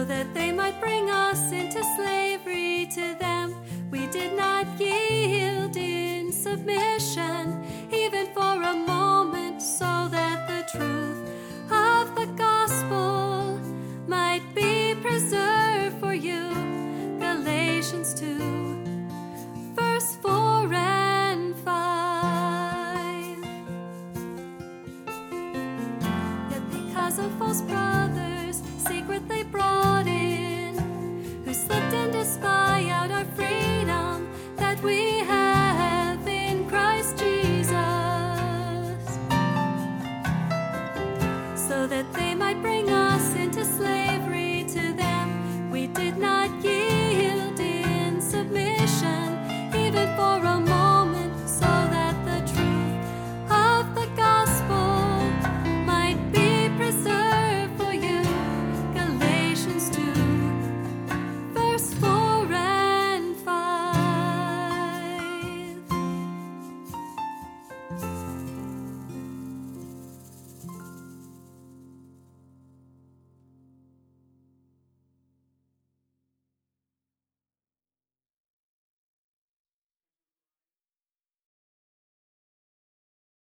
that they might bring us into slavery to them. We did not yield in submission, even for a moment, so that the truth of the gospel might be preserved for you. Galatians 2, verse 4 and 5. Yet because of false pride,